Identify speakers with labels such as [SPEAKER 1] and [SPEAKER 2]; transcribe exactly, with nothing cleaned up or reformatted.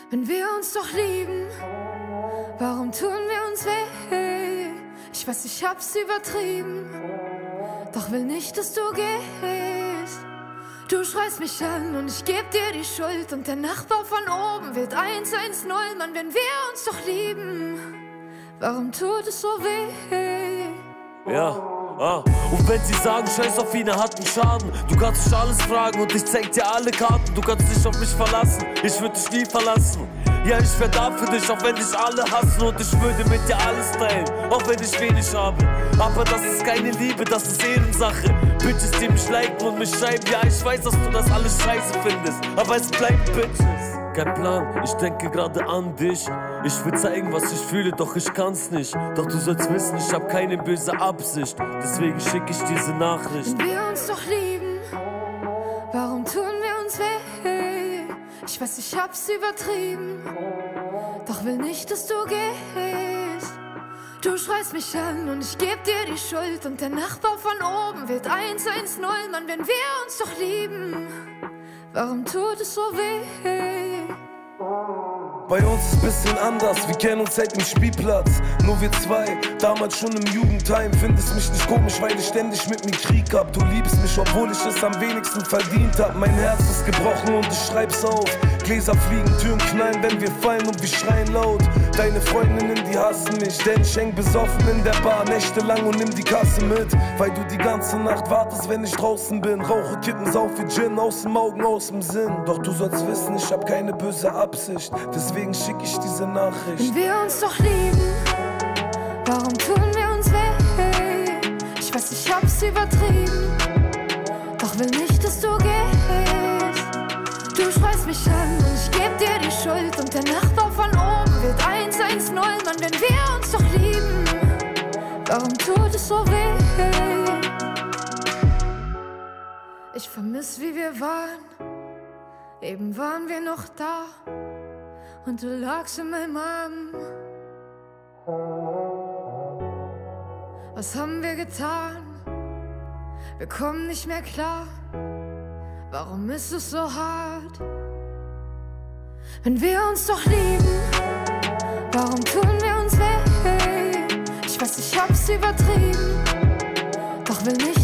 [SPEAKER 1] Wenn wir uns doch lieben, warum tun wir uns weh? Ich weiß, ich hab's übertrieben, doch will nicht, dass du gehst. Du schreist mich an und ich geb dir die Schuld und der Nachbar von oben wird eins eins null. Mann, wenn wir uns doch lieben, warum tut es so weh?
[SPEAKER 2] Ja, ah. Und wenn sie sagen, scheiß auf ihn, er hat einen Schaden. Du kannst mich alles fragen und ich zeig dir alle Karten. Du kannst dich auf mich verlassen, ich würd dich nie verlassen. Ja, ich wär da für dich, auch wenn dich alle hassen. Und ich würde mit dir alles teilen, auch wenn ich wenig habe. Aber das ist keine Liebe, das ist Ehrensache. Bitches, die mich liken und mich schreiben. Ja, ich weiß, dass du das alles scheiße findest, aber es bleiben Bitches. Kein Plan, ich denke gerade an dich. Ich will zeigen, was ich fühle, doch ich kann's nicht. Doch du sollst wissen, ich hab keine böse Absicht. Deswegen schick ich diese Nachricht.
[SPEAKER 1] Wenn wir uns doch lieben, warum tun wir uns weh? Ich weiß, ich hab's übertrieben, doch will nicht, dass du gehst. Du schreist mich an und ich geb dir die Schuld und der Nachbar von oben wird eins eins null. Mann, wenn wir uns doch lieben, warum tut es so weh?
[SPEAKER 3] Bei uns ist bisschen anders, wir kennen uns seit dem Spielplatz. Nur wir zwei, damals schon im Jugendheim. Findest mich nicht komisch, weil ich ständig mit mir Krieg hab. Du liebst mich, obwohl ich es am wenigsten verdient hab. Mein Herz ist gebrochen und ich schreib's auf. Gläser fliegen, Türen knallen, wenn wir fallen und wir schreien laut. Deine Freundinnen, die hassen mich, denn ich häng besoffen in der Bar nächtelang und nimm die Kasse mit. Weil du die ganze Nacht wartest, wenn ich draußen bin. Rauche Kippen, saufe Gin, aus dem Augen, aus dem Sinn. Doch du sollst wissen, ich hab keine böse Absicht, deswegen schick ich diese Nachricht.
[SPEAKER 1] Wenn wir uns doch lieben, warum tun wir uns weh? Ich weiß, ich hab's übertrieben, doch will nicht, dass du gehst. Du schreist mich an und ich geb dir die Schuld und der Nachbar von oben wird eins eins null. Mann, wenn wir uns doch lieben, warum tut es so weh? Ich vermiss, wie wir waren, eben waren wir noch da und du lagst in meinem Arm. Was haben wir getan? Wir kommen nicht mehr klar. Warum ist es so hart? Wenn wir uns doch lieben, warum tun wir uns weh? Ich weiß, ich hab's übertrieben, doch will nicht